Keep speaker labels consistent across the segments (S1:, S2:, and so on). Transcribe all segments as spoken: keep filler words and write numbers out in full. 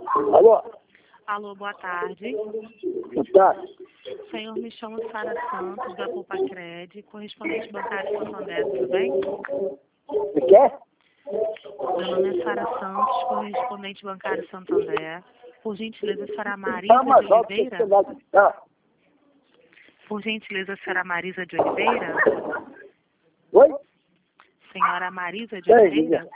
S1: Alô?
S2: Alô, boa tarde.
S1: Boa tarde.
S2: Senhor, me chamo Sara Santos, da Poupa-Cred, correspondente bancário de Santander, tudo bem?
S1: Você quer?
S2: Meu nome é Sara Santos, correspondente bancário Santander. Por gentileza, a senhora Marisa
S1: Tá mais
S2: de
S1: alto que
S2: Oliveira?
S1: você vai gritar.
S2: Por gentileza, a senhora Marisa de Oliveira?
S1: Oi?
S2: Senhora Marisa de
S1: Ei,
S2: Oliveira?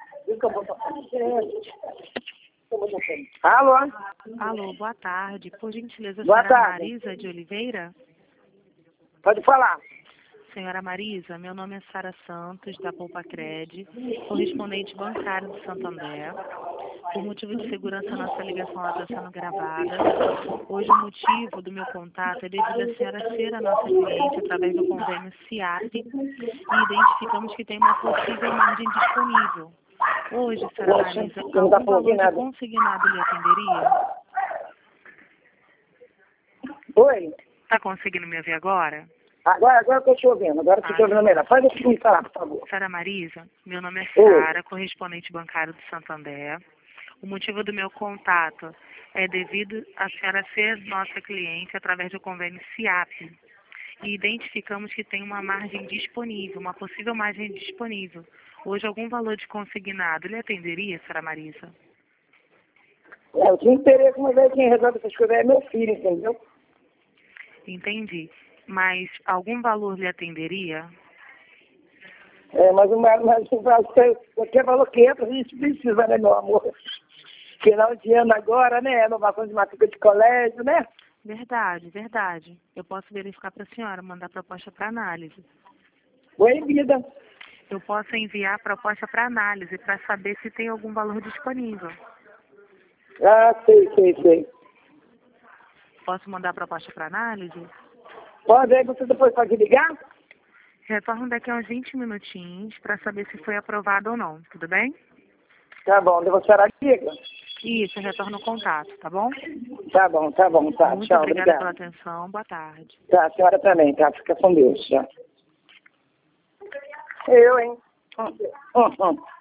S1: Alô?
S2: Alô, boa tarde. Por gentileza, a
S1: Boa
S2: senhora
S1: tarde.
S2: Marisa de Oliveira?
S1: Pode falar.
S2: Senhora Marisa, meu nome é Sara Santos, da Poupa-Cred, correspondente bancário do Santander. Por motivo de segurança, nossa ligação está sendo gravada. Hoje, o motivo do meu contato é devido a senhora ser a nossa cliente através do convênio SIAP e identificamos que tem uma possível margem disponível. Hoje, senhora
S1: Poxa,
S2: Marisa,
S1: não dá
S2: algum
S1: pra ouvir
S2: valor de
S1: nada.
S2: consignado lhe atenderia?
S1: Oi?
S2: Está conseguindo me ouvir agora?
S1: Agora, agora eu tô te ouvindo. Agora eu tô te
S2: Ah,
S1: ouvindo melhor. Faz o seguinte, falar, por favor.
S2: Sara Marisa, meu nome é
S1: Oi.
S2: Sara, correspondente bancário do Santander. O motivo do meu contato é devido a senhora ser nossa cliente através do convênio SIAP. E identificamos que tem uma margem disponível, uma possível margem disponível. Hoje, algum valor de consignado lhe atenderia, Sara Marisa?
S1: É, eu tinha interesse, mas aí quem resolve essas coisas é meu filho, entendeu?
S2: Entendi. Mas algum valor lhe atenderia?
S1: É, mas, mas, mas você, qualquer valor que entra, a gente precisa, né, meu amor? Final de ano agora, né? Renovação de matrícula de colégio, né?
S2: Verdade, verdade. Eu posso verificar para a senhora, mandar proposta para análise.
S1: Oi, vida.
S2: Eu posso enviar a proposta para análise para saber se tem algum valor disponível.
S1: Ah, sei, sei, sei.
S2: Posso mandar a proposta para análise?
S1: Pode aí, você depois pode ligar?
S2: Retorno daqui a uns vinte minutinhos para saber se foi aprovado ou não, tudo bem?
S1: Tá bom, depois a senhora liga.
S2: Isso, eu retorno o contato, tá bom?
S1: Tá bom, tá bom, tá.
S2: Muito
S1: Tchau,
S2: obrigada
S1: obrigado.
S2: pela atenção, boa tarde.
S1: Tá, a senhora também, tá? Fica com Deus, tchau. Eu, hein? Hum, hum.